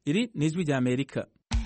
Iri ni ijwi rya Amerika.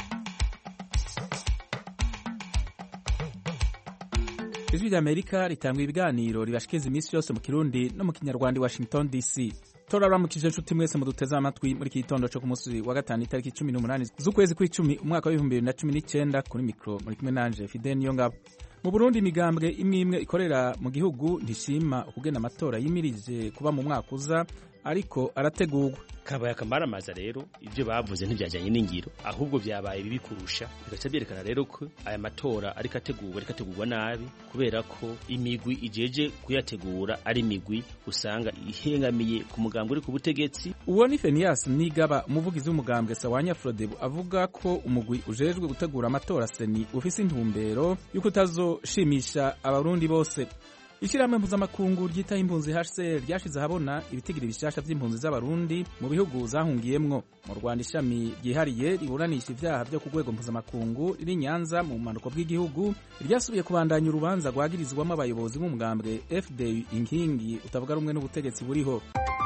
Ijwi rya Amerika ritanga ibiganiro ribashikiriza iminsi yose mu Kirundi no mu Kinyarwanda i Washington DC. Turaramukije nshuti mwese muduteze amatwi muri iki gitondo cyo ku munsi wa gatanu itariki 18 z'ukwezi kw'icumi umwaka wa 2019 kuri mikro muri kumwe nanje Fidel Niyongabo. Mu Burundi imigambwe imwe ikorera mu gihugu ntishima ukugena amatora yimirije kuba mu mwaka uza ariko arategurwa. Kabaya kamaramaza rero ivyo bavuze ntivyajanye n'ingiro ahubwo vyabaye bibi kurusha, bigaca byerekana rero ko aya matora ariko ategurwa nabi kubera ko imigwi ijeje kuyategura ari imigwi usanga ihengamiye ku mugambwe uri ku butegetsi. Uwo ni Fenias Nigaba umuvugizi w'umugambwe Sawanya Frodebu avuga ko umugwi ujejwe gutegura amatora seni ufise intumbero yuko utazoshimisha abarundi bose. Ishyirahamwe mpuzamakungu ryitaho impunzi HCR ryashize ahabona ibitigiri bishasha vy'impunzi z'abarundi mu bihugu zahungiyemwo. Mu Rwanda ishami ryihariye riburanisha ivyaha vyo ku rwego mpuzamakungu riri Nyanza mu bumanuko bw'igihugu ryasubiye kubandanya urubanza rwagirizwamo abayobozi b'umugambwe FDU inkingi utavuga rumwe n'ubutegetsi buriho.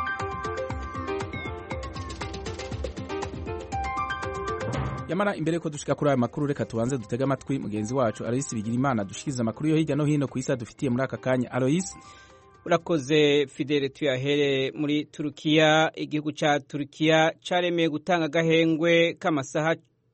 Yamara imbere ko dushika kuri aya makuru reka tubanze dutega amatwi mugenzi wacu Alois Bigirimana dushikiza amakuru yo hirya no hino ku isi dufitiye muri aka kanya. Alois, urakoze Fidele. Tuyahere muri Turukiya. Igihugu ca Turukiya caremeye gutanga agahengwe k'amasaha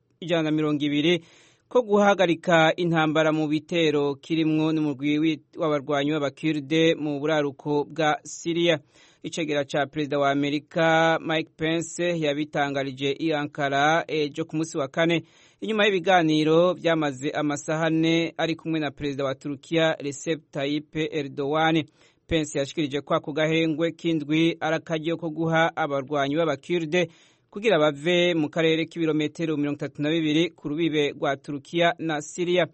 120 ko guhagarika intambara mu bitero kirimwo n'umugwi w'abarwanyi b'abakurde mu buraruko bwa Syria. Icegera cha perezida wa Amerika Mike Pence yabitangarije i Ankara ejo ku munsi wa kane inyuma y'ibiganiro byamaze amasaha 4 ari kumwe na perezida wa Turukiya Recep Tayyip Erdogan. Pence yashikirije kwa kugahengwe kindwi arakagiye ko guha abarwanyi b'abakurde kugira bave mu karere k'ibirometero 32 ku rubibe rwa Turukiya na Syria.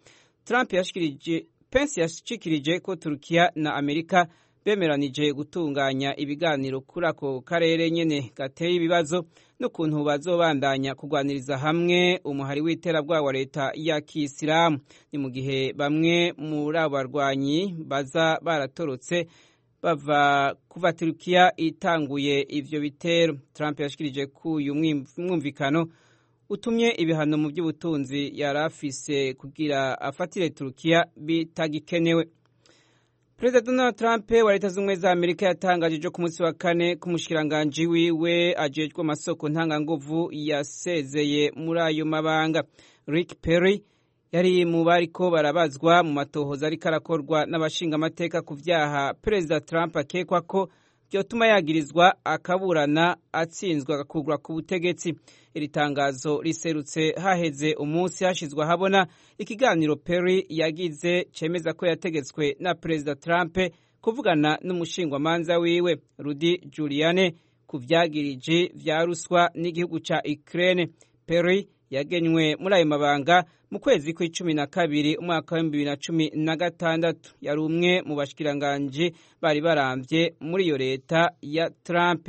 Pence yashikirije ko Turukiya na Amerika bemeranije gutunganya ibiganiro kuri ako karere nyene gateye ibibazo n'ukuntu bazobandanya kugwaniriza hamwe umuhari w'iterabwoba wa leta ya Kisilamu. Ni mu gihe bamwe muri abo barwanyi baza baratorotse bava kuva Turukiya itanguye ivyo bitero. Trump yashikirije ko uyu mwumvikano utumye ibihano mu by'ubutunzi yarafise kugira afatire Turukiya bitagikenewe. Perezida Donald Trump wa Leta Zunze za Amerika yatangaje ejo ku munsi wa kane ko umushikiranganji wiwe ajejwe amasoko ntanganguvu yasezeye muri ayo mabanga. Rick Perry yari mu bariko barabazwa mu matohoza ariko arakorwa n'abashinga amateka ku vyaha Perezida Trump akekwa ko byotuma yagirizwa akaburana atsinzwe agakugwa ku butegetsi. Iri tangazo riserutse haheze umunsi hashizwa habona ikiganiro Perry yagize cemeza ko yategetswe na Perezida Trump kuvugana n'umushingwamanza wiwe Rudy Giuliani ku vyagirije vya ruswa n'igihugu ca Ukraine. Perry yagenywe muri ayo mabanga mu kwezi kwa12 umwaka wa 2016. Yari umwe mu bashikiranganje bari baramvye muri iyo leta ya Trump.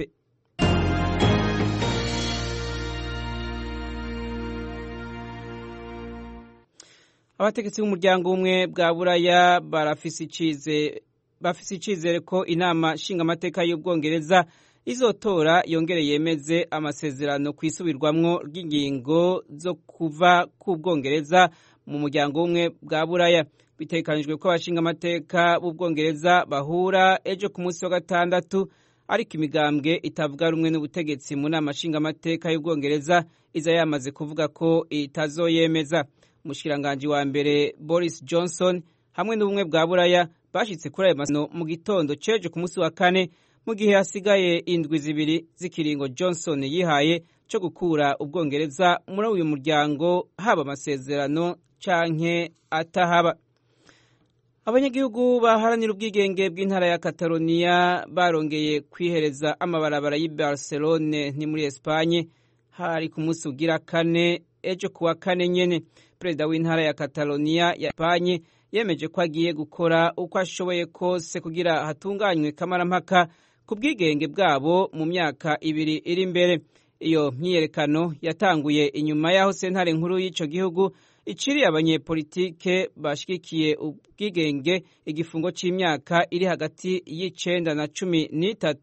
Abategetsi b'umuryango umwe bwa Buraya bafise icizere ko inama nshingamateka y'Ubwongereza izotora yongere yemeze amasezerano kwisubirwamwo ry'ingingo zo kuva ku Bwongereza mu muryango umwe bwa Buraya. Bitekanijwe ko abashingamateka b'Ubwongereza bahura ejo ku munsi wa gatandatu, ariko imigambwe itavuga rumwe n'ubutegetsi mu nama nshingamateka y'Ubwongereza iza yamaze kuvuga ko itazoyemeza. Umushikiranganji wa mbere Boris Johnson hamwe n'ubumwe bwa Buraya bashitse kuri ayo masezerano mu gitondo cejo ku munsi wa kane, mu gihe hasigaye indwi zibiri z'ikiringo Johnson yihaye cyo gukura Ubwongereza muri uyu muryango, haba amasezerano canke atahaba. Abanyagihugu baharanira ubwigenge bw'intara ya Catalonia barongeye kwihereza amabarabara y'i Barcelone ni muri Espagne hari ku munsi ugira kane ejo kuwa kane nyene. Perezida w'intara ya Catalonia ya Espagne yemeje ko agiye gukora uko ashoboye kose kugira hatunganywe kamarampaka ku bwigenge bwabo mu myaka 2 iri imbere. Iyo myiyerekano yatanguye inyuma yaho sentare nkuru y'ico gihugu iciriye abanyepolitike bashigikiye ubwigenge igifungo c'imyaka iri hagati y'9 na 13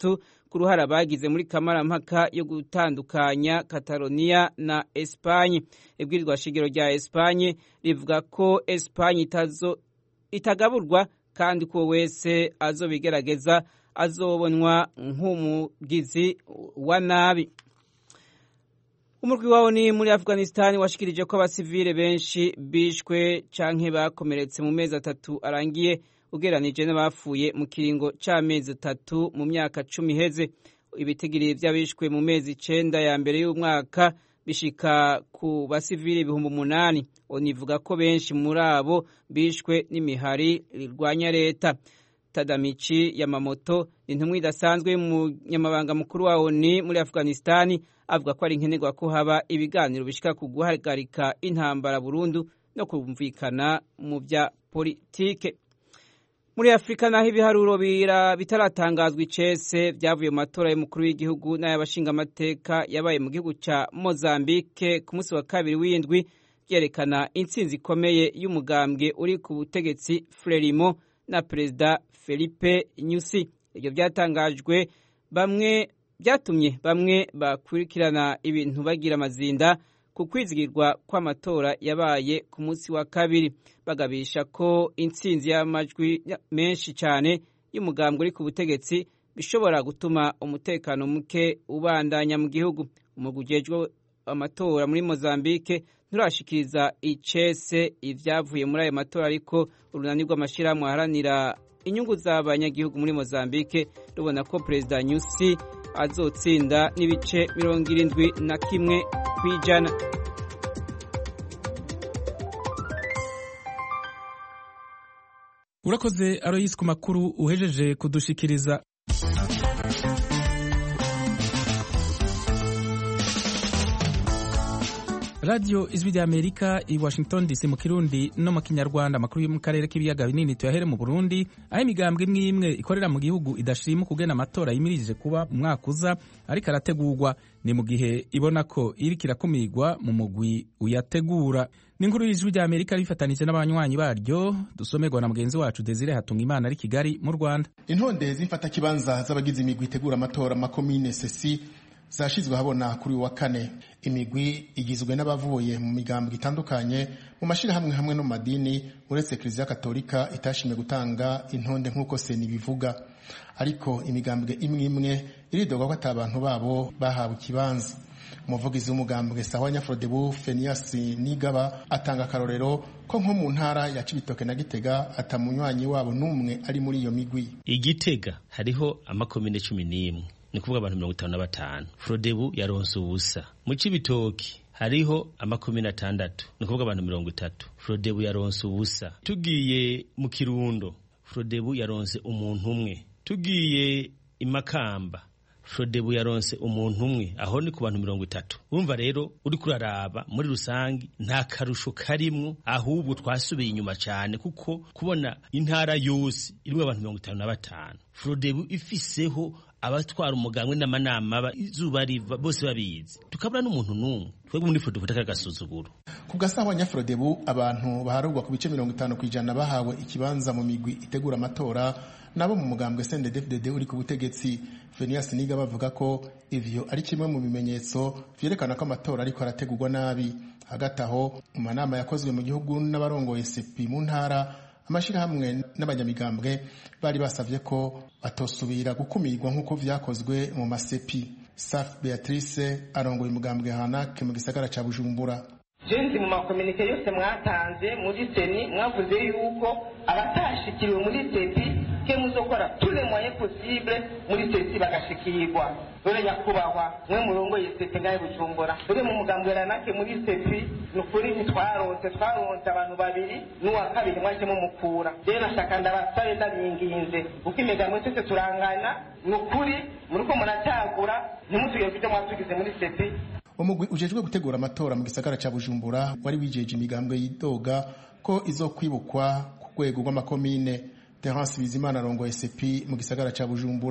ku ruhara bagize muri kamarampaka yo gutandukanya Catalonia na Espagne. Ibwirizwa shingiro rya Espagne rivuga ko Espagne itagaburwa kandi ko wese azobigerageza azobonwa nk'umugizi wa nabi. Umurwi wawo ni muri Afghanistan washikirije ko abasivile benshi bishwe canke bakomeretse mu mezi 3 arangiye ugeranije n'abafuye mu kiringo c'amezi 3 mu myaka 10 heze. Ibitigiri vy'abishwe mu mezi 9 ya mbere y'umwaka bishika ku basivile 8,000. Onivuga ko benshi muri abo bishwe n'imihari rirwanya leta. Tadamichi Yamamoto intumwa idasanzwe mu nyamabanga mukuru wa ONU muri Afghanistan avuga ko ari nkenerwa ko haba ibiganiro bishika ku guhagarika intambara burundu no kumvikana mu bya politike. Muri Afrika naho ibiharuro bitaratangazwa icese byavuye mu matora y'umukuru w'igihugu n'ay'abashinga amateka yabaye mu gihugu ca Mozambique ku munsi wa kabiri w'indwi byerekana intsinzi ikomeye y'umugambwe uri ku butegetsi Frelimo na Perezida Felipe Nyusi. Ibyo byatangajwe byatumye bamwe bakurikirana ibintu bagira amazinda ku kwizigirwa kw'amatora yabaye ku munsi wa kabiri, bagabisha ko intsinzi y'amajwi menshi cyane y'umugambwe uri ku butegetsi bishobora gutuma umutekano muke ubandanya mu gihugu. Umugwi ujejwe amatora muri Mozambique nturashikiriza icese ivyavuye muri ayo matora, ariko urunani rw'amashirahamwe aharanira inyungu z'abanyagihugu muri Mozambique rubona ko Perezida Nyusi azotsinda n'ibice 71 kw'ijana. Urakoze Aloyse ku makuru uhejeje kudushikiriza. Radio Ijwi rya Amerika i Washington DC mu Kirundi no mu Kinyarwanda. Amakuru yo mu karere k'ibiyaga binini tuyahere mu Burundi, aho imigambwe imwe ikorera mu gihugu idashima kugena amatora yimirije kuba mu mwaka uza ariko arategurwa. Ni mu gihe ibona ko iriko irakumirwa mu mugwi uyategura. Ni inkuru y'Ijwi rya Amerika rifatanije n'abanywanyi baryo, dusomerwa na mugenzi wacu Desire Hatungimana ari Kigali mu Rwanda. Intonde z'imfata kibanza z'abagize imigwi itegura amatora makomine sesi zashizwe habona kuri wa kane. Imigwi igizwe n'abavuye mu migambwe itandukanye mu mashirahamwe hamwe no madini, uretse Eklezia Katolika itashimye gutanga intonde nk'uko seni bivuga. Ariko imigambwe imwe iridoga ko atabantu babo bahawe ikibanza. Umuvugizi w'umugambwe Sahwanya Frodebu Phineas Nigaba atanga karorero ko nko mu ntara ya Cibitoke na Gitega atamunywanyi wabo numwe ari muri iyo migwi. Igitega hariho amakomine 11, ni kuvuga abantu 55. Frodebu yaronse ubusa. Mu Cibitoki hariho amakomine 6, ni kuvuga abantu 30. Frodebu yaronse ubusa. Tugiye mu Kirundo, Frodebu yaronse umuntu umwe. Tugiye imakamba, Frodebu yaronse umuntu umwe, aho ni ku bantu 30. Urumva rero uri kuraraba muri rusangi nta karusho karimwo, ahubwo twasubiye inyuma cyane kuko kubona intara yose irimo abantu 55, Frodebu ifiseho abatwara umugambwe n'amanama izuba riva bose babizi, tukabura n'umuntu numwe. Twebwe muri Frodebu takagasuzuguro. Ku gasahwanya Frodebu abantu baharugwa ku bice 50% bahawe ikibanza mu migwi itegura amatora nabo mu mugambwe CNDD-FDD uri ku butegetsi. Phineas Nigaba bavuga ko ivyo ari kimwe mu bimenyetso vyerekana ko amatora ariko arategurwa nabi. Hagati aho mu manama yakozwe mu gihugu n'abarongoye CP mu ntara, amashirahamwe n'abanyamigambwe bari basavye ko batosubira gukumirwa nk'uko vyakozwe mu masepi. Saf Beatrice arongoye umugambwe Hanake mu gisagara ca Bujumbura. Jenzi mu makomunike yose mwatanze muri seni mwavuze yuko abatashikiriwe muri sepi ke muzokora tule moyen possible muri sepi bagashikirwa. Dore nyakubahwa mwe murongoye sepi ngaye Bujumbura, dore mu mugambwe Hanake muri sepi nukuri twaronse abantu babiri n'uwa kabiri mwaje mu mukura. Rero nashaka ndabasabe ndabinginze uko imigambwe twese turangana, nukuri muriko muratagura ntimutuye kujya mwatugize muri sepi. Umugwi ujejwe gutegura amatora mu gisagara ca Bujumbura wari wijeje imigambwe yidoga ko izokwibukwa ku rwego rw'amakomine. Terence Bizimana arongoye CP mu gisagara ca Bujumbura.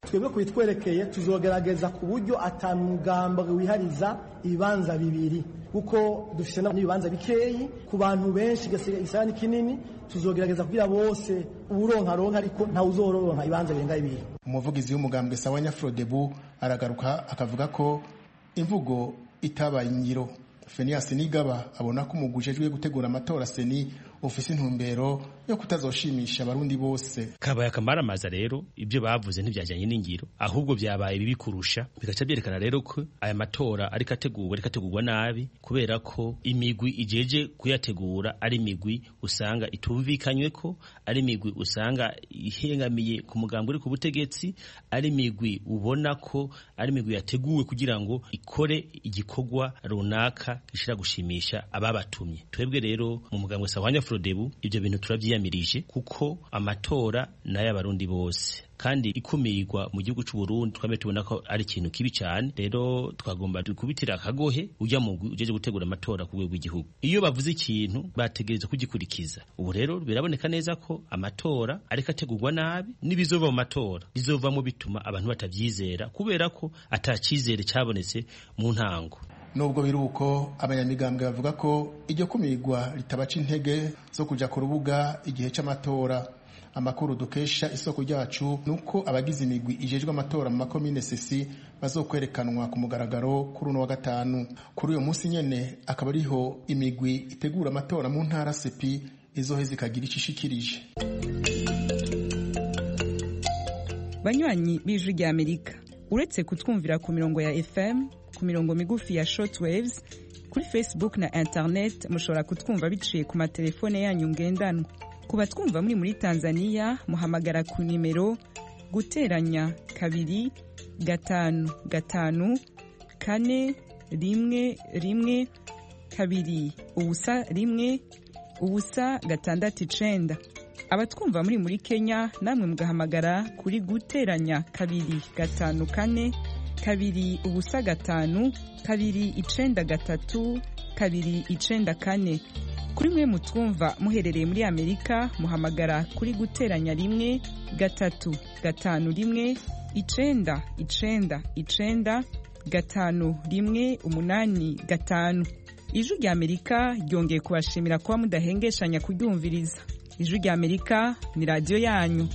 twebwe kubitwerekeye tuzogerageza ku buryo atamugamba wihariza ibibanza bibiri kuko dufite n'ibibanza bikeyi ku bantu benshi gisagara kinini tuzogerageza kugira bose uburonka ariko nta uzoronka ibibanza birenga bibiri. Umuvugizi w'umugambwe Sawanya Frodebu aragaruka akavuga ko imvugo itabaye ingiro. Phineas Nigaba abona ko umugujejwe gutegura amatora seni ufise intumbero yo kutazoshimisha abarundi bose. Kabaye akamaramaza rero ibyo bavuze ntibyajyanye n'ingiro ahubwo byabaye bibi kurusha, bigaca byerekana rero ko aya matora ariko ategurwa nabi kubera ko imigwi ijeje kuyategura ari imigwi usanga itumvikanywe ko, ari imigwi usanga ihengamiye ku mugambwe uri ku butegetsi, ari imigwi ubona ko ari imigwi yateguwe kugira ngo ikore igikorwa runaka gishira gushimisha ababatumye. Twebwe rero mu mugambwe Sawanya Frodebu ibyo bintu turabyiyamirije kuko amatora nayo abarundi bose kandi ikumirwa mu gihugu cy'u Burundi twame tubona ko ari ikintu kibi cyane. Rero twagomba kubitira akagohe ujya mu ujeje gutegura amatora ku rwego rw'igihugu. Iyo bavuze ikintu bategereza kugikurikiza. Ubu rero biraboneka neza ko amatora ariko ategurwa nabi, n'ibizova mu matora bizovamo bituma abantu batavyizera kubera ko atacizere cyabonetse mu ntango. Nubwo biruko abanyamigambwe bavuga ko iryo kumirwa ritabaca intege zo kuja ku rubuga igihe c'amatora. Amakuru dukesha isoko ryacu nuko abagize imigwi ijejwe amatora mu makomine sesi bazokwerekanwa ku mugaragaro kuri uno wa gatanu. Kuri uyo munsi nyene akaba ariho imigwi itegura amatora mu ntara sepi izoheza ikagira icishikirije. Banywanyi b'Ijwi rya Amerika, uretse kutwumvira ku mirongo ya FM, ku mirongo migufi ya shortwaves, kuri Facebook na internet mushobora kutwumva biciye ku matelefone yanyu ngendanwa. Kuba twumva muri Tanzania muhamagara ku nimero guteranya 2 5 5 4 1 1 2 ubusa 1 ubusa 6 abatwumva muri Kenya namwe mugahamagara kuri guteranya 2 5 4 2 ubusa 5 2 9 3 2 9 kuri mwe mutwumva muherereye muri Amerika muhamagara kuri guteranya 1 3 5 1 9 9 9 5 1 8 5. Ijwi rya Amerika ryongeye kubashimira kuba mudahengeshanya kuryumviriza. Ijwi rya Amerika ni radio yanyu.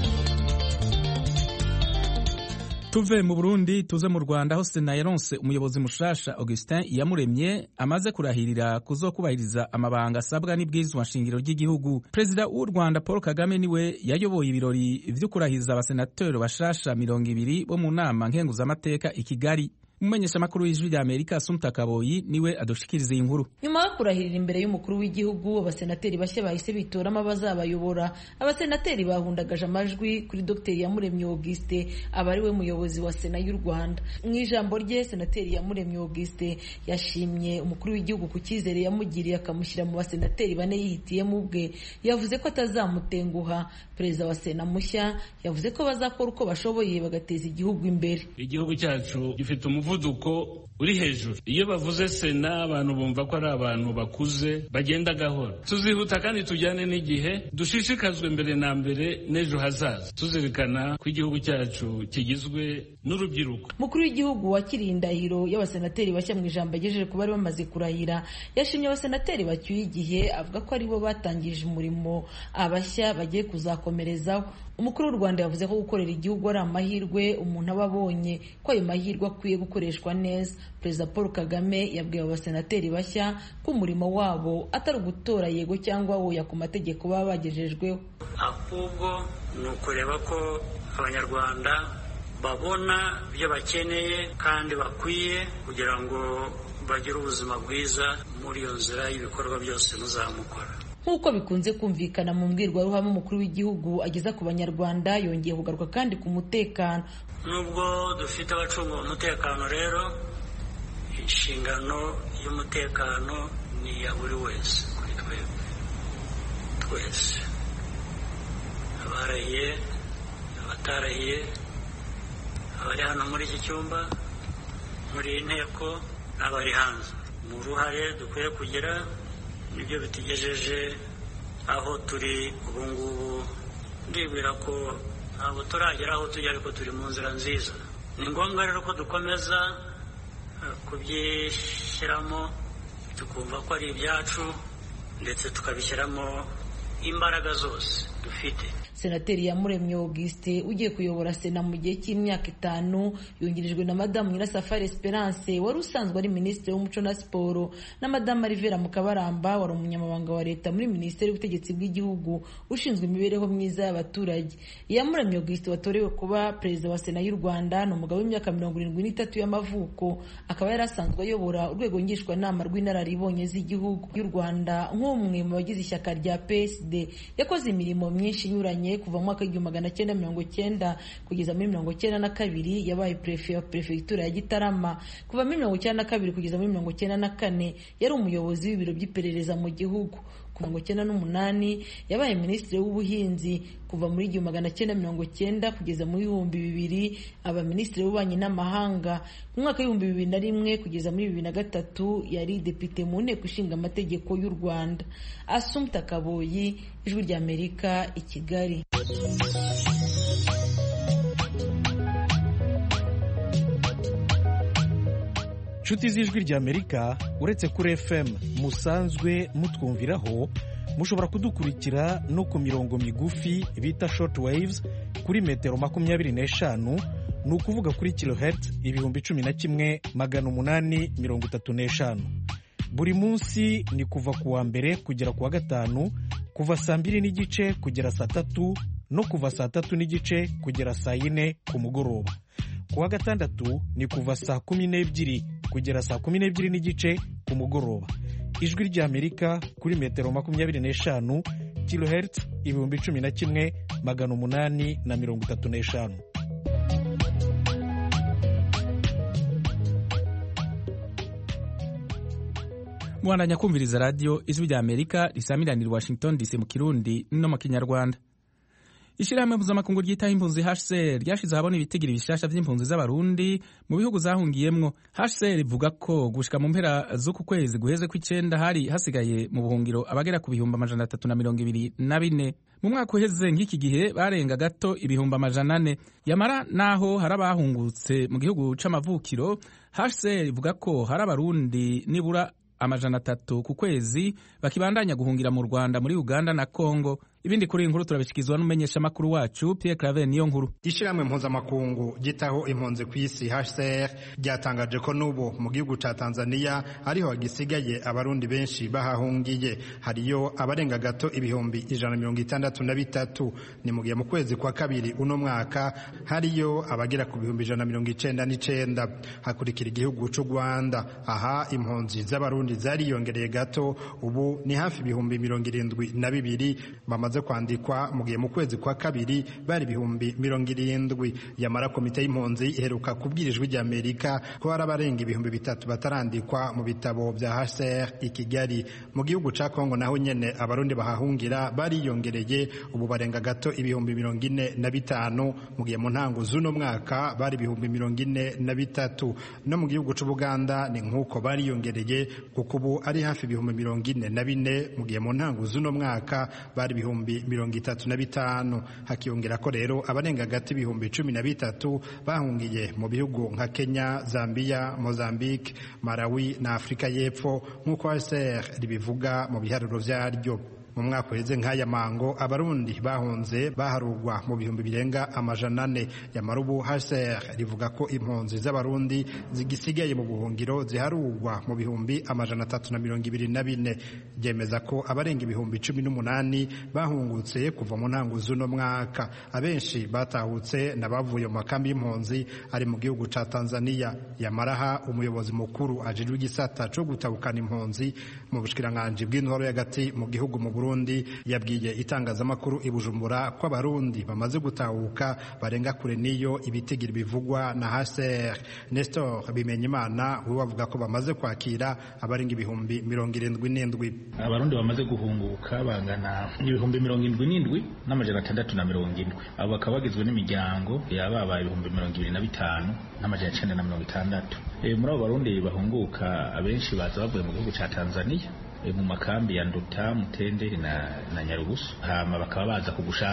Tuve mu Burundi tuze mu Rwanda aho Sena yaronse umuyobozi mushasha Augustin Iyamuremye amaze kurahirira kuzokubahiriza amabanga asabwa n'ibwirizwa nshingiro ry'igihugu. Perezida w'u Rwanda Paul Kagame niwe yayoboye ibirori vyo kurahiza abasenateri bashasha 200 bo mu nama nkenguzamateka i Kigali. Umumenyesha makuru w'Ijwi rya Amerika Assumpta Kaboyi niwe adushikiriza inkuru. Nyuma yo kurahirira imbere y'umukuru w'igihugu abasenateri bashya bahise bitoramo abazabayobora. Abasenateri bahundagaje amajwi kuri Dr Iyamuremye Auguste abari we muyobozi wa Sena y'u Rwanda. Mu ijambo rye Senateri Iyamuremye Auguste yashimye umukuru w'igihugu ku cyizere yamugiriye akamushyira mu basenateri bane yihitiyemo ubwe. Yavuze ko atazamutenguha. Perezida wa Sena mushya yavuze ko bazakora uko bashoboye bagateza igihugu imbere. Igihugu cyacu gifite umuvuduko uri hejuru. Iyo bavuze Sena abantu bumva ko ari abantu bakuze bagenda gahora. Tuzihuta kandi tujyane n'igihe, dushishikazwe mbere na mbere n'ejo hazaza, tuzirikana ko igihugu cyacu kigizwe n'urubyiruko. Mukuru w'igihugu wakiriye indahiro y'abasenateri bashya mu ijambo agejeje ku bari bamaze kurahira yashimye abasenateri bacyuye igihe avuga ko aribo batangije umurimo abashya bagiye kuzakomerezaho. Umukuru w'u Rwanda yavuze ko gukorera igihugu ari amahirwe umuntu aba abonye ko ayo mahirwe akwiye gukoreshwa neza. Perezida Paul Kagame yabwiye abasenateri bashya ko umurimo wabo atari ugutora yego cyangwa oya ku mategeko baba bagejejweho, ahubwo ni ukureba ko abanyarwanda babona ibyo bakeneye kandi bakwiye kugira ngo bagire ubuzima bwiza muri iyo nzira y'ibikorwa byose muzamukora. Nk'uko bikunze kumvikana mu mbwirwaruhame umukuru w'igihugu ageza ku banyarwanda yongeye kugaruka kandi ku mutekano. Nubwo dufite abacunga umutekano rero inshingano y'umutekano ni iya buri wese kuri twebwe twese, abarahiye abatarahiye, abari hano muri iki cyumba muri iyi nteko n'abari hanze. Mu ruhare dukwiye kugira nibyo bitugejeje aho turi ubu ngubu. Ndibwira ko ntabwo turagera aho tujya, ariko turi mu nzira nziza. Ni ngombwa rero ko dukomeza kubyishyiramo, tukumva ko ari ibyacu, ndetse tukabishyiramo imbaraga zose dufite. Senateri Iyamuremye Auguste ugiye kuyobora Sena mu gihe cy'imyaka 5 yungirijwe na Madamu Nyirasafari Esperance wari usanzwe ari Minisitiri w'Umuco na Siporo, na Madamu Rivera Mukabaramba wari umunyamabanga wa leta muri Minisiteri y'Ubutegetsi bw'Igihugu ushinzwe imibereho myiza y'abaturage. Iyamuremye Auguste watorewe kuba perezida wa Sena y'u Rwanda, ni umugabo w'imyaka 73 y'amavuko, akaba yari asanzwe ayobora urwego ngishwanama rw'inararibonye z'igihugu y'u Rwanda. Nk'umwe mu bagize ishyaka rya PSD yakoze imirimo myinshi inyuranye kuva mu mwaka w'1990 kugeza muri 1992. Yabaye prefe wa prefecture ya Gitarama kuva muri 1992 kugeza muri 1994. Yari umuyobozi w'ibiro by'iperereza mu gihugu. Kuva 1998 yabaye minisitiri w'ubuhinzi kuva muri 1990 kugeza muri 2000. Aba minisitiri w'ububanyi n'amahanga mu mwaka wa 2001 kugeza muri 2003. Yari depite mu nteko ishinga amategeko y'u Rwanda. Assumpta Kaboyi, Ijwi ry'Amerika, i Kigali. Nshuti z'Ijwi ry'Amerika, uretse kuri FM musanzwe mutwumviraho, mushobora kudukurikira no ku mirongo migufi bita short waves kuri metero 25, ni ukuvuga kuri kilohertz 11,835. Buri munsi ni kuva ku wa mbere kugera ku wa gatanu, kuva saa 2 n'igice kugera saa 3 no kuva saa 3 n'igice kugera saa 4 ku mugoroba. Ku wa gatandatu ni kuva saa 12 kugera saa 12 n'igice ku mugoroba. Ijwi ry'Amerika kuri metero 25 kilohertz 11,835. Mwandanya kumviriza radio Ijwi ry'Amerika risamiranira Washington DC mu Kirundi no mu Kinyarwanda. Ishirahamwe mpuzamakungu ryitaho impunzi HCR ryashize ahabona ibitigiri bishasha vy'impunzi z'abarundi mu bihugu zahungiyemwo. HCR ivuga ko gushika mu mpera z'uku kwezi guheze kw'icenda hari hasigaye mu buhungiro abagera ku 324,000. Mu mwaka uheze nk'iki gihe barenga gato 400,000. Yamara naho hari abahungutse mu gihugu c'amavukiro, HCR ivuga ko hari abarundi nibura 300 ku kwezi bakibandanya guhungira mu Rwanda, muri Uganda na Kongo. Ibindi kuri inkuru turabishikizwa n'umumenyesha makuru wacu Pierre Claver niyo nkuru. Ishiramwe mpuzamakungu gitaho impunzi ku isi HCR ryatangaje ko nubo mu gihugu ca Tanzania ariho hagisigaye abarundi benshi bahahungiye, hariyo abarenga gato 163. Ni mu gihe mu kwezi kwa kabiri uno mwaka hariyo abagera ku 199. Hakurikira igihugu c'u Rwanda, aha impunzi z'abarundi zariyongereye gato, ubu ni hafi 72,000 bamaze kwandikwa, mu gihe mu kwezi kwa kabiri bari 70,000. Yamara komite y'impunzi iheruka kubwira Ijwi ry'Amerika ko hari abarenga 3,000 batarandikwa mu bitabo bya HCR i Kigali. Mu gihugu ca Kongo naho nyene abarundi bahahungira bariyongereye, ubu barenga gato 45,000, mu gihe mu ntango z'uno mwaka bari 43,000. No mu gihugu c'u Buganda ni nkuko bariyongereye, kuko ubu ari hafi 44,000, mu gihe mu ntango z'uno mwaka bari 35,000. Hakiyongera ko rero abarenga gati 13,000 bahungiye mu bihugu nka Kenya, Zambia, Mozambique, Malawi na Afrika y'Epfo, nk'uko HCR ribivuga mu biharuro vyaryo. Mu mwaka uheze nk'aya mango abarundi bahunze baharugwa mu bihumbi birenga 400. Yamara ubu HCR rivuga ko impunzi z'abarundi zigisigaye mu buhungiro ziharugwa mu bihumbi 324. Ryemeza ko abarenga ibihumbi 18 bahungutse kuva mu ntango z'uno mwaka. Abenshi batahutse n'abavuye mu makambi y'impunzi ari mu gihugu ca Tanzania. Yamaraha umuyobozi mukuru ajejwe igisata co gutabukana impunzi mu bushikiranganje bw'intwaro y'agati mu gihugu mu Burundi yabwiye itangazamakuru i Bujumbura ko abarundi bamaze gutahuka barenga kure niyo ibitigiri bivugwa na HCR. Nestor Bimenyimana we wavuga ko bamaze kwakira abarenga ibihumbi 77. Abarundi bamaze guhunguka bangana ibihumbi 77,670. Abo bakaba bagizwe n'imiryango yababa ibihumbi 25,960. Muri abo barundi bahunguka abenshi baza bavuye mu gihugu ca Tanzania, mu makambi ya Nduta, Mutenderi na Nyarugusu. Hama bakaba baza kugushaka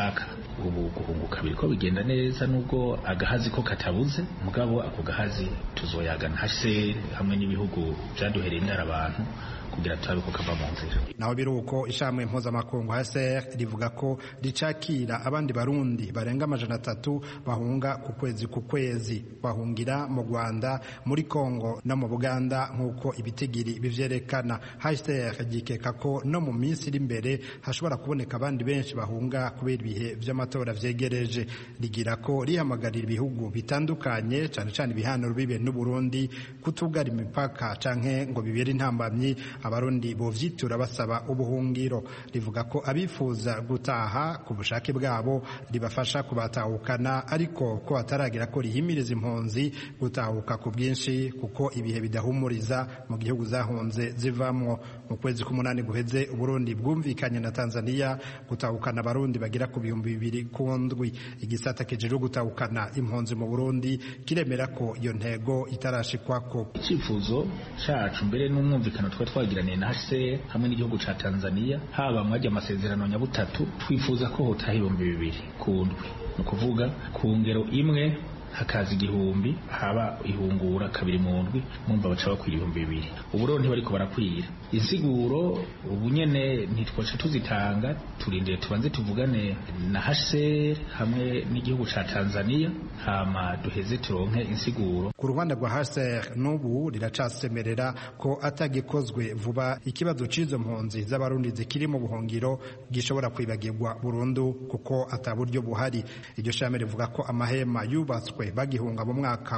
ubu guhunguka biriko bigenda neza nubwo agahazi ko katabuze mugabo ako gahazi tuzoyagana hase hamwe n'ibihugu byaduhereye indara abantu kugira turabe ko kava mu nzira. Naho biruko ishamwe mpuzamakungu HCR rivuga ko ricakira abandi barundi barenga 300 bahunga ku kwezi bahungira mu Rwanda, muri Kongo no mu Buganda nk'uko ibitigiri bivyerekana. HCR gikeka ko no mu minsi iri imbere hashobora kuboneka abandi benshi bahunga kubera ibihe vy'amatora vyegereje. Rigira ko rihamagarira ibihugu bitandukanye cyane cyane ibihanuro bibe n'u Burundi kutugara imipaka canke ngo bibere intambamyi abarundi bovyitura basaba ubuhungiro. Rivuga ko abifuza gutaha ku bushake bwabo ribafasha kubatahukana, ariko ko ataragira ko rihimiriza impunzi gutahuka ku bwinshi kuko ibihe bidahumuriza mu gihugu zahunze zivamwo. Mu kwezi k'umunani guheze Uburundi bwumvikanye na Tanzania gutahukana abarundi bagira ku 2,000 kundwi. Igisata kijejwe gutahukana impunzi mu Burundi kiremera ko iyo ntego itarashikwako. Icifuzo cacu mbere n'umwumvikano twagiraniye na HCR hamwe n'igihugu ca Tanzania haba mwajya amasezerano nyabutatu twifuza ko hotaha 2,000 kundwi, no kuvuga ku ngero imwe hakaza 1,000 haba ihungura kabiri mu ndwi mwumva baca bakwira 2,000. Ubu rero ntibariko barakwira insiguro ubu nyene ntitwaca tuzitanga, turindire tubanze tuvugane na HCR hamwe n'igihugu ca Tanzania hama duheze turonke insiguro. Ku Rwanda rwa HCR n'ubu riracasemerera ko atagikozwe vuba ikibazo c'izo mpunzi z'abarundi zikiri mu buhungiro gishobora kwibagirwa burundu kuko ataburyo buhari. Iryo shame rivuga ko amahema yubatswe bagihunga mu mwaka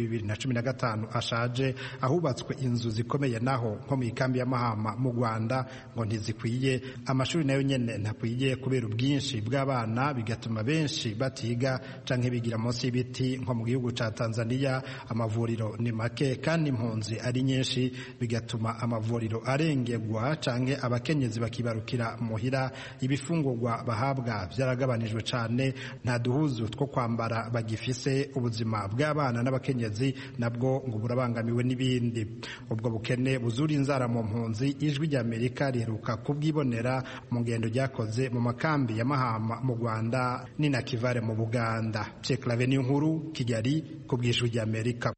w'2015 ashaje, ahubatswe inzu zikomeye naho nko mu ikambi ya Mahama mu Rwanda ngo ntizikwiye. Amashuri nayo nyene ntakwiye kubera ubwinshi bw'abana bigatuma benshi batiga canke bigira munsi y'ibiti. Nko mu gihugu ca Tanzania amavuriro ni make kandi impunzi ari nyinshi bigatuma amavuriro arengerwa canke abakenyezi bakibarukira muhira. Ibifungurwa bahabwa vyaragabanijwe cane, nta duhuzu two kwambara bagifise, ubuzima bw'abana n'abakenyezi nabwo ngo burabangamiwe n'ibindi. Ubwo bukene buzura inzara mu mpunzi Ijwi ry'Amerika riheruka kubwibonera mu ngendo ryakoze mu makambi ya Mahama mu Rwanda ni na Kivare mu Buganda. Clave Nkuru, Kigali, ku bw'Ijwi ry'Amerika.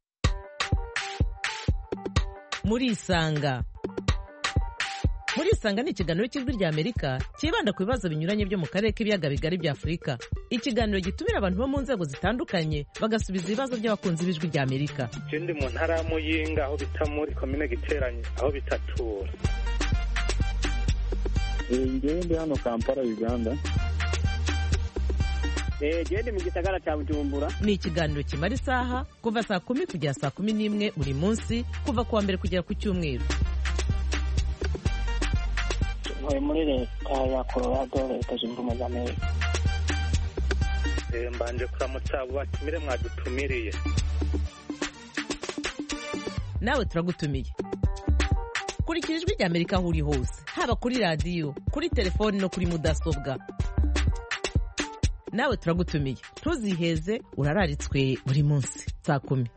Muri Isanga ni ikiganiro cy'Ijwi ry'Amerika kibanda ku bibazo binyuranye byo mu karere k'ibiyaga bigari bya Afurika. Ikiganiro gitumira abantu bo mu nzego zitandukanye bagasubiza ibibazo by'abakunzi b'Ijwi ry'Amerika. Ndi mu ntara ya Muyinga aho bita muri komine Giteranye aho bitatura. Ndi hano Kampala, Uganda. Ndi mu gisagara cya Bujumbura. Ni ikiganiro kimara isaha kuva saa 10 kugera saa 11 buri munsi kuva kuwa mbere kugera ku Cyumweru. Muri leta ya Colorado, Leta Zunze Ubumwe za Amerika. Mbanje kuramutsa batumire mwadutumiriye. Nawe turagutumiye. Kurikira Ijwi ry'Amerika aho uri hose, haba kuri radio, kuri telefoni no kuri mudasobwa. Nawe turagutumiye. Ntuziheze, urararitswe buri munsi saa 10.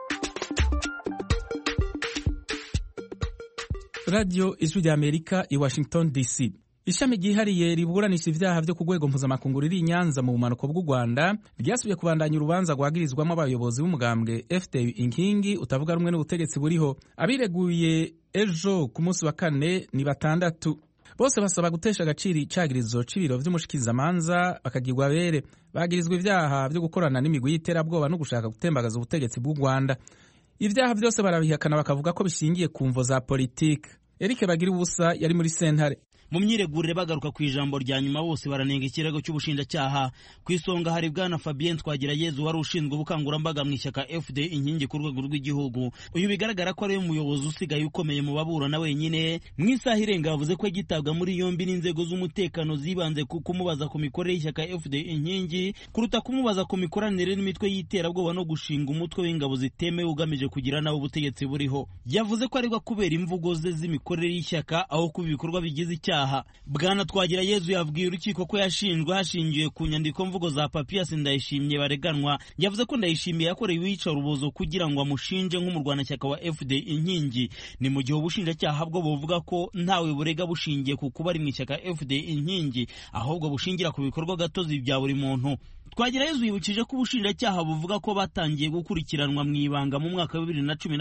Radio Ijwi ry'Amerika i Washington DC. Ishami ryihariye riburanisha ivyaha vyo ku rwego mpuzamakungu riri i Nyanza mu bumanuko bw'u Rwanda ryasubiye kubandanya urubanza rwagirizwamo abayobozi b'umugambwe FDU inkingi utavuga rumwe n'ubutegetsi buriho. Abireguye ejo ku munsi wa kane ni 6. Bose basaba gutesha agaciro icagirizo c'ibiro vy'umushikizamanza bakagirwa abere. Bagirizwa ivyaha vyo gukorana n'imigwi y'iterabwoba no gushaka gutembagaza ubutegetsi bw'u Rwanda. Ivyaha vyose barabihakana bakavuga ko bishingiye ku mvo za politike. Eric Bagiriwubusa yari muri sentare. Mu myiregurire bagaruka ku ijambo rya nyuma bose baranenga ikirego cy'ubushinjacyaha. Ku isonga hari bwana Fabien Twagirayezu wari ushinzwe ubukangurambaga mu ishyaka FDU inkingi ku rwego rw'igihugu. Uyu bigaragara ko ari we muyobozi usigaye ukomeye mu baburana wenyine. Mu isaha irenga yavuze ko yagitabwa muri yombi n'inzego z'umutekano zibanze ku kumubaza ku mikorere y'ishyaka FDU inkingi kuruta kumubaza ku mikoranire n'imitwe y'iterabwoba no gushinga umutwe w'ingabo zitemewe ugamije kugira nabo ubutegetsi buriho. Yavuze ko aregwa kubera imvugo ze z'imikorere y'ishyaka aho kuba ibikorwa bigize icyaha ubushinjacyaha. Bwana Twagirayezu yabwiye urukiko ko yashinjwe hashingiwe ku nyandiko mvugo za Papias Ndayishimiye bareganwa. Yavuze ko Ndayishimiye yakorewe iyicarubozo kugira ngo amushinje nk'umurwanashyaka wa FD Inkingi. Ni mu gihe ubushinjacyaha bwo buvuga ko ntawe burega bushingiye ku kuba ari mu ishyaka FD Inkingi, ahubwo bushingira ku bikorwa gatozi bya buri muntu. Twagirayezu yibukije ko ubushinjacyaha buvuga ko batangiye gukurikiranwa mu ibanga mu mwaka wa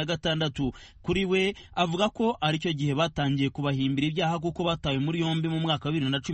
2016. Kuri we avuga ko aricyo gihe batangiye kubahimbira ibyaha kuko batawe muri yombi mu mwaka wa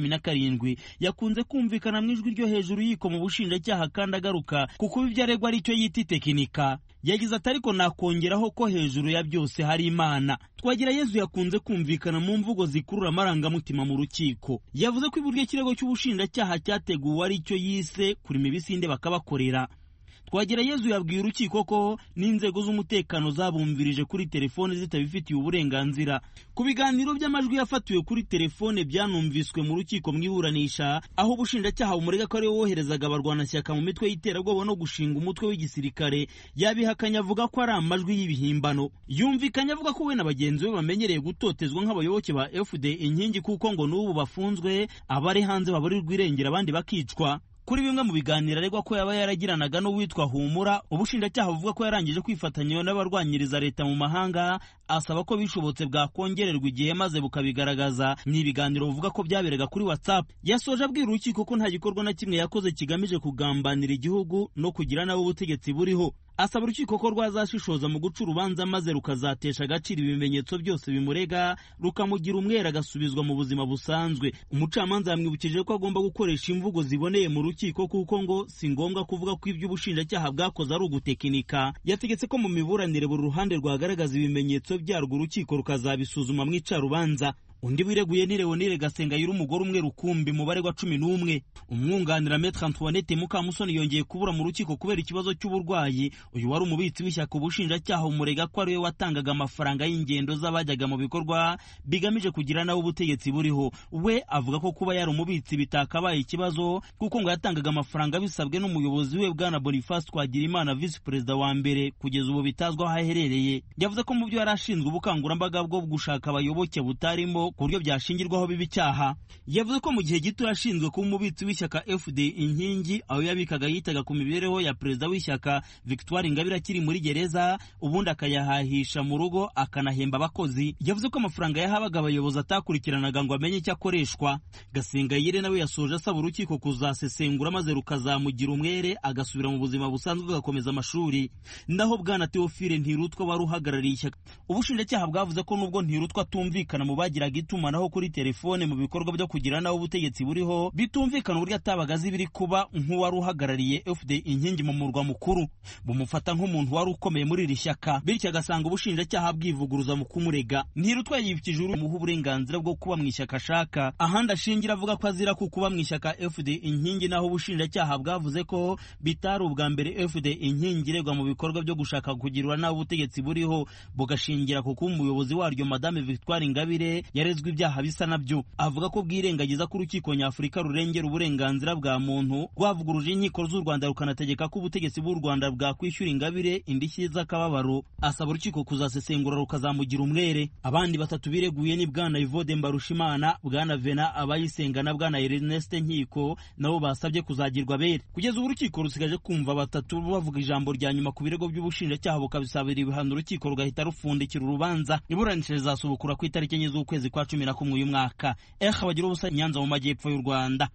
2017. Yakunze kumvikana mu ijwi ryo hejuru yiko mu bushinjacyaha kandi agaruka kuko ibyo aregwa aricyo yita tekinika. Yagize ati ariko nakongeraho ko hejuru ya byose hari Imana. Twagirayezu yakunze kumvikana mu mvugo zikurura amarangamutima mu rukiko. Yavuze ko iburyo kirego cy'ubushinjacyaha cyateguwe ari cyo yise kurima ibisinde bakabakorera. Twagirayezu yabwiye urukiko ko n'inzego z'umutekano zabumvirije kuri telefone zitabifitiye uburenganzira. Ku biganiro by'amajwi yafatiwe kuri telefone byanumviswe mu rukiko mu iburanisha, aho ubushinjacyaha bumurega ko ari woherezaga abarwanashyaka mu mitwe y'iterabwoba no gushinga umutwe w'igisirikare, yabihakanya avuga ko ari amajwi y'ibihimbano. Yumvikanye avuga ko we na bagenzi be bamenyereye gutotezwa nk'abayoboke ba FD Inkingi kuko ngo n'ubu bafunzwe, abari hanze baburirwa irengero abandi bakicwa. Kuri bimwe mu biganiro aregwa ko yaba yaragiranaga n'uwitwa Humura, ubushinjacyaha buvuga ko yarangije kwifatanya n'abarwanyiriza leta mu mahanga, asaba ko bishobotse bwakongererwa igihe maze bukabigaragaza. Ni ibiganiro buvuga ko byaberega kuri WhatsApp. Yasoje abwira urukiko ko nta gikorwa na kimwe yakoze kigamije kugambanira igihugu no kugira nawe ubutegetsi buriho. Asaba urukiko ko rwazashishoza mu guca urubanza maze rukazatesha agaciro ibimenyetso byose bimurega, rukamugira umwere agasubizwa mu buzima busanzwe. Umucamanza yamwibukije ko agomba gukoresha imvugo ziboneye mu rukiko kuko ngo si ngombwa kuvuga ko ibyo ubushinjacyaha bwakoze ari ugutekinika. Yategetse ko mu miburanire buri ruhande rwagaragaza ibimenyetso byarwo urukiko rukazabisuzuma mu icarubanza. Undi wireguye ni Leonire Gasengayire, umugore umwe rukumbi mu baregwa 11. Umwunganira Maître Antoinette Mukamusoni yongeye kubura mu rukiko kubera ikibazo cy'uburwayi. Uyu wari umubitsi w'ishyaka ubushinjacyaha umurega ko ariwe watangaga amafaranga y'ingendo z'abajyaga mu bikorwa bigamije kugira nawe ubutegetsi buriho. We avuga ko kuba yari umubitsi bitakabaye ikibazo kuko ngo yatangaga amafaranga bisabwe n'umuyobozi we Bwana Boniface Twagirimana, vice perezida wa mbere, kugeza ubu bitazwa aho aherereye. Yavuze ko mu byo yarashinzwe ubukangurambaga bwo gushaka abayoboke butarimo ku buryo byashingirwaho bibi cyaha. Yavuze ko mu gihe gito yashinzwe kuba umubitsi w'ishyaka FD Inkingi, aho yabikaga yitaga ku mibereho ya perezida w'ishyaka Victoire Ingabire akiri muri gereza, ubundi akayahahisha mu rugo akanahemba abakozi. Yavuze ko amafaranga yahabaga abayobozi atakurikiranaga ngo amenye icyo akoreshwa. Gasengayire nawe yasoje asaba urukiko kuzasesengura maze rukazamugira umwere agasubira mu buzima busanzwe agakomeza amashuri. Naho Bwana Theophile Ntirutwa wari uhagarariye ishyaka, ubushinjacyaha bwavuze ko nubwo Ntirutwa atumvikana mu bagiraga itumanaho kuri telefone mu bikorwa byo kugira nawe ubutegetsi buriho, bitumvikana uburyo atabaga azi ibiri kuba nk'uwari uhagarariye FD Inkingi mu murwa mukuru. Bumufata nk'umuntu wari ukomeye muri iri shyaka, bityo agasanga ubushinjacyaha bwivuguruza mu kumurega. Ntirutwa yibukije umuha uburenganzira bwo kuba mu ishyaka ashaka, ahandi ashingira avuga ko azira ku kuba mu ishyaka FD Inkingi, naho ubushinjacyaha bwavuze ko bitari ubwa mbere FD Inkingi iregwa mu bikorwa byo gushaka kugirwa nawe ubutegetsi buriho, bugashingira ku kuba umuyobozi waryo Madame Victoire Ingabire yarezwe ibyaha bisa nabyo. Avuga ko bwirengagiza ko urukiko nyafurika rurengera uburenganzira bwa muntu rwavuguruje inkiko z'u Rwanda rukanategeka ko ubutegetsi bw'u Rwanda bwakwishyura Ingabire indishyi z'akababaro. Asaba urukiko kuzasesengura rukazamugira umwere. Abandi batatu bireguye ni Bwana Yvode Mbarushimana, Bwana Vena Abayisenga na Bwana Ernest Nkiko, nabo basabye kuzagirwa bere. Kugeza ubu urukiko rusigaje kumva batatu bavuga ijambo rya nyuma ku birego by'ubushinjacyaha bukabisabira ibihano, urukiko rugahita rufundikira urubanza. Iburanisha rizasubukura ku itariki enye z'ukwezi kwa 11 uyu mwaka. Bagira ubusa, Nyanza mu majyepfo y'u Rwanda.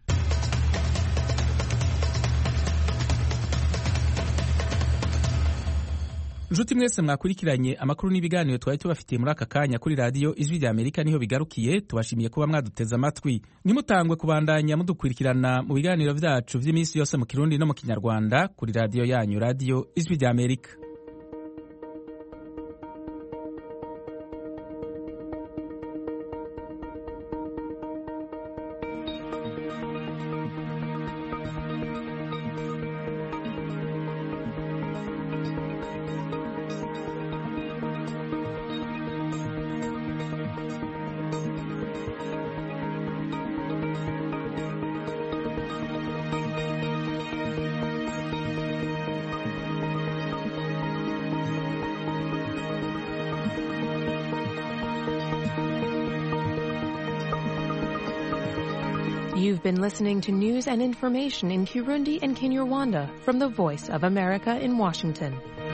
Nshuti mwese mwakurikiranye amakuru n'ibiganiro twari tubafitiye muri aka kanya kuri radiyo Ijwi rya Amerika niho bigarukiye. Tubashimiye kuba mwaduteze amatwi. Ntimutangwe kubandanya mudukurikirana mu biganiro byacu by'iminsi yose mu Kirundi no mu Kinyarwanda kuri radiyo yanyu, radiyo Ijwi rya Amerika. You've been listening to news and information in Kirundi and Kinyarwanda from the Voice of America in Washington.